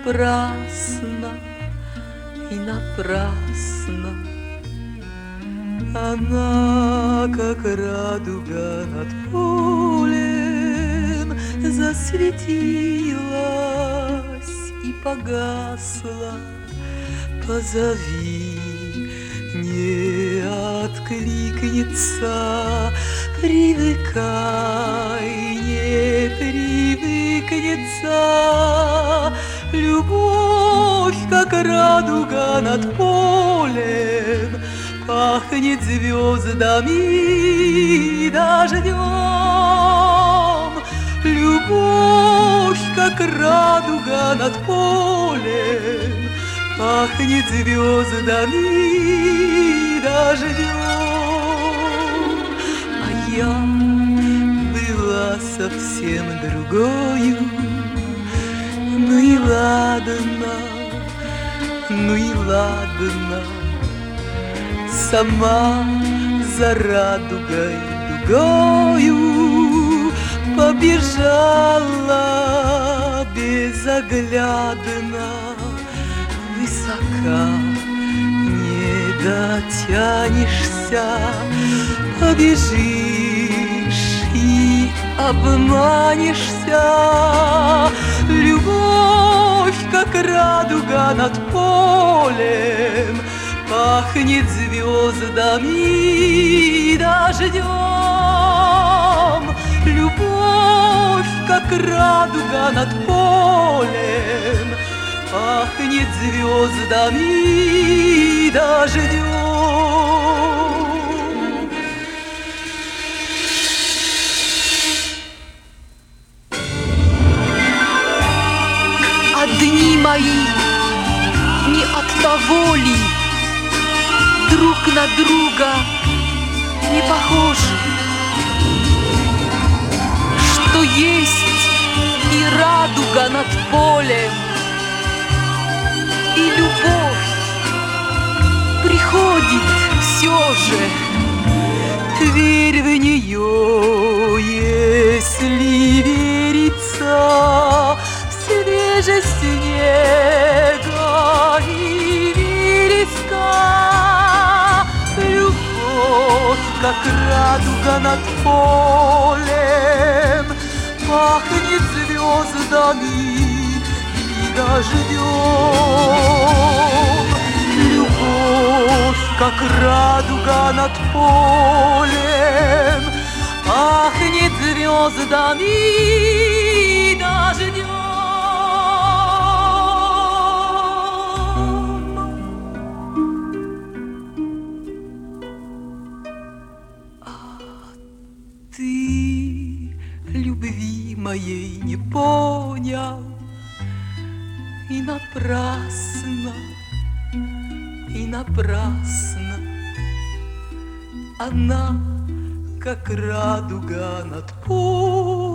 напрасно, и напрасно. Она, как радуга над полем, засветилась и погасла. Позови, не откликнется, привыкай, не привыкнется. Любовь, как радуга над полем, пахнет звездами и дождем. Любовь, как радуга над полем, пахнет звездами и дождем. А я была совсем другою. Ну и ладно, ну и ладно. Сама за радугой дугою побежала безоглядно. Высока не дотянешься, побежишь и обманешься. Любовь, как радуга над полем, пахнет звездами и дождем. Любовь, как радуга над полем, пахнет звездами и дождем. А дни мои не от того ли друг на друга не похожи, что есть и радуга над полем, и любовь приходит все же. Верь в нее, если верится в свежесть снега и вереска. Любовь, как радуга над полем, пахнет звездами и дождем. Любовь, как радуга над полем, пахнет звездами и дождем. Ты любви моей не понял, и напрасно, и напрасно. Она, как радуга над полем,